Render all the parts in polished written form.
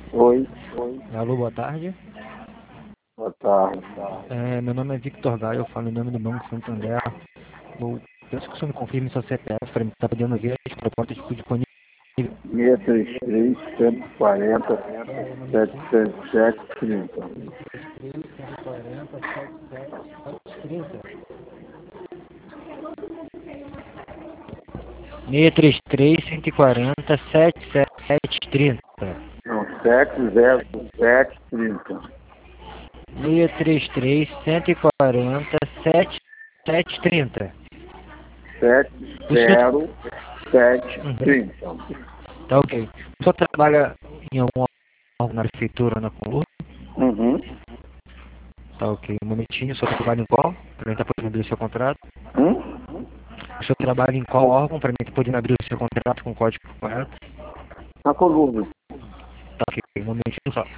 Oi, Alô, boa tarde. boa tarde. Meu nome é Victor Gaio, eu falo em nome do Banco Santander. Eu peço que o senhor me confirme seu CPF para mim estar podendo ver as propostas disponíveis. 633, 140, Pera aí, um momentinho. 777, 30. 140, 77, 633, 140, 7730. Não, 707, 30. 633, 140, 7730. O senhor... 707, Uhum. 30. Tá ok. O senhor trabalha em algum órgão na prefeitura, na Conlu? Uhum. Tá ok. Um momentinho, o senhor trabalha em qual? Para mim estar podendo abrir o seu contrato. Hum? O senhor trabalha em qual órgão para mim estar podendo abrir o seu contrato com o código correto? Na coluna. Tá ok. Um momentinho só.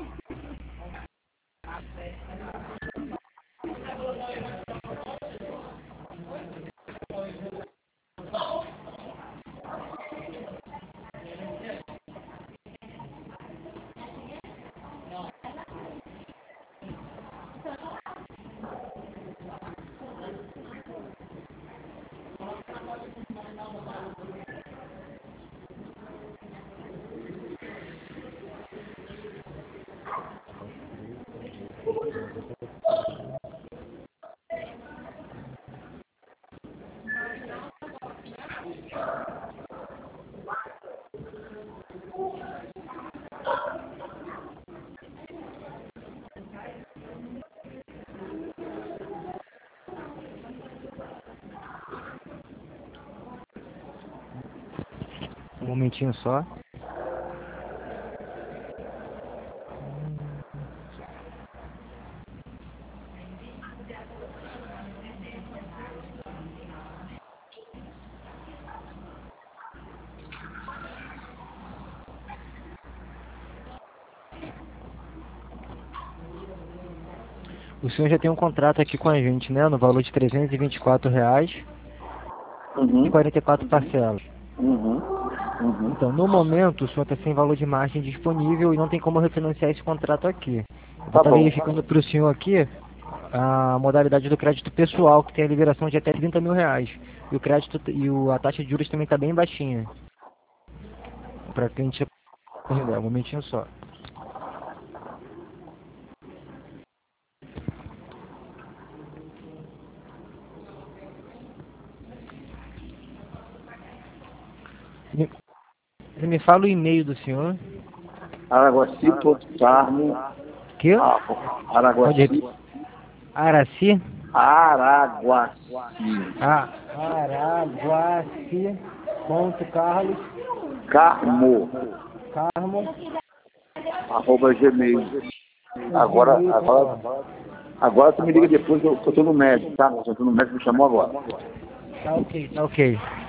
Um momentinho só. O senhor já tem um contrato aqui com a gente, né? No valor de R$ 324 e Uhum. 44 parcelas. Uhum. Uhum. Então, no momento, o senhor está sem valor de margem disponível e não tem como refinanciar esse contrato aqui. Eu vou Tá estar bom. verificando para o senhor aqui a modalidade do crédito pessoal, que tem a liberação de até R$ 30.000. E o crédito a taxa de juros também está bem baixinha. Para cliente um momentinho só. Me, Você me fala o e-mail do senhor. Araguaci, Porto Carmo. Que? Pode Araguaci. repetir. Araci? Araguaci. Araguaci. Ponto Carlos. Carmo. Carmo. @gmail. Agora, Gmail.com. agora tu me liga depois que eu tô no médico, tá? Eu tô no médico, me chamou agora. Tá ok, tá ok.